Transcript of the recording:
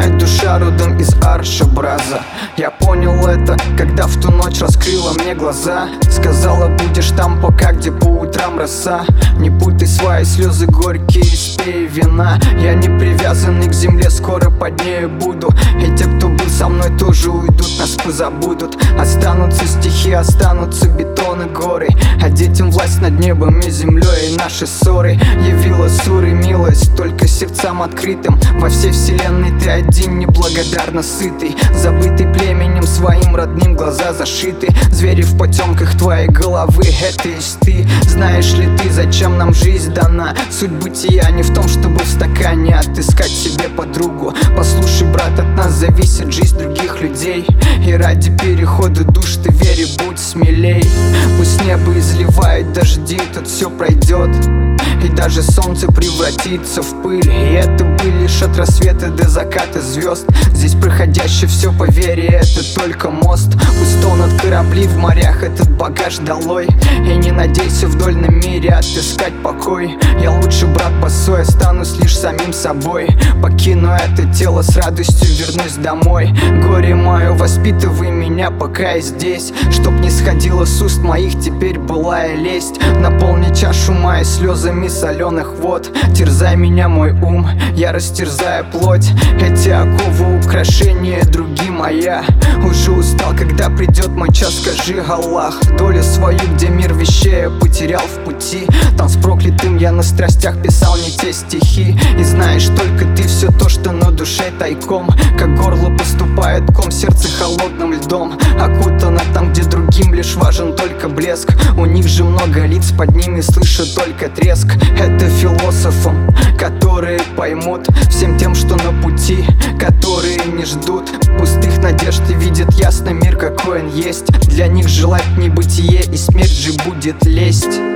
Моя душа родом из Аршабраза. Я понял это, когда в ту ночь раскрыла мне глаза. Сказала, будешь там пока, где по утрам роса. Не путай свои слезы горькие, спей вина. Я не привязанный к земле, скоро под нею буду. И те, кто был со мной, тоже уйдут, нас позабудут. Останутся стихи, останутся бетоны, горы. А детям власть над небом и землей. И наши ссоры явила суры милость только сердцам открытым. Во всей вселенной ты один, неблагодарно сытый, забытый племенем своим родным, глаза зашиты. Звери в потемках твоей головы, это есть ты. Знаешь ли ты, зачем нам жизнь дана? Суть бытия не в том, чтобы в стакане отыскать себе подругу. Послушай, брат, от нас зависит жизнь других людей. И ради перехода душ ты верь и будь смелей. Пусть небо изливает дожди, тут все пройдет. И даже солнце превратится в пыль. И это были лишь от рассвета до заката звезд. Здесь проходящее все, поверь, это только мост. Пусть тонут корабли в морях, этот багаж долой. И не надейся в дольном мире отыскать покой. Я лучше, брат, босой, останусь лишь самим собой. Покину это тело, с радостью вернусь домой. Горе мое, воспитывай меня, пока я здесь. Чтоб не сходило с уст моих теперь былая лесть. Наполни чашу моей слезами соленых вод. Терзай меня, мой ум, я растерзаю плоть. Эти оковы украшения, други моя. Уже устал, когда придет мой час, скажи Аллах. Долю свою, где мир вещей я потерял в пути. Там с проклятым я на страстях писал не те стихи. И знаешь только ты все то, что на душе тайком. Как горло поступает ком, сердце холодным льдом. Окутано там, где другим лишь важен только блеск. У них же много лиц, под ними слышу только треск. Это философам, которые поймут всем тем, что на пути, которые не ждут пустых надежд и видят ясно мир, какой он есть. Для них желать небытие и смерть же будет лесть.